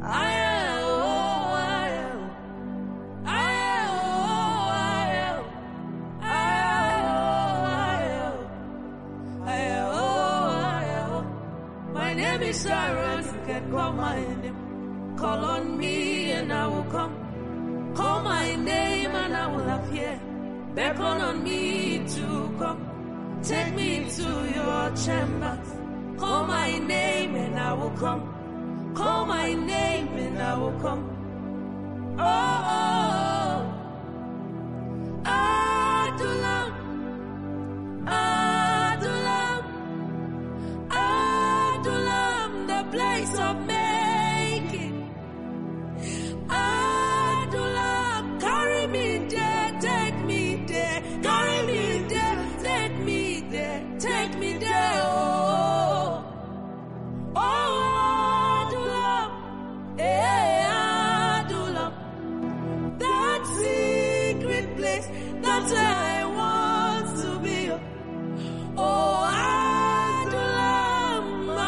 My name is Aaron, you can call my name. Call on me and I will come. Call my name and I will appear. Beckon on me to come. Take me to your chamber. Call my name and I will come. Call my name and I will come. Oh, Adulam, Adulam, Adulam, the place of making. Adulam, carry me there, take me there, carry me there, take me there, take me there. Oh, oh, Adulam, Adulam, that secret place, that's where I want to be. Oh, Adulam,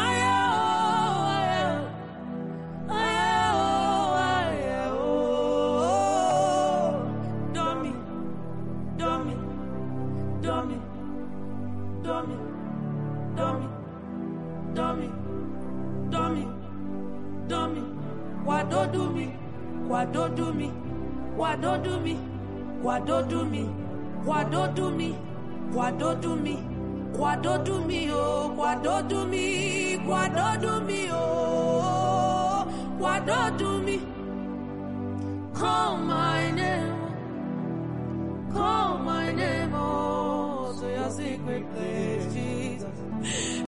Dummy, dummy, dummy, dummy, dummy, dummy, dummy, dummy. What do me? What do me? What do me? What do me? What do me? What do me? What do me? Oh, what do me? What do me? Oh, what do me? Call my name. Call my name. Oh, to your secret place, Jesus.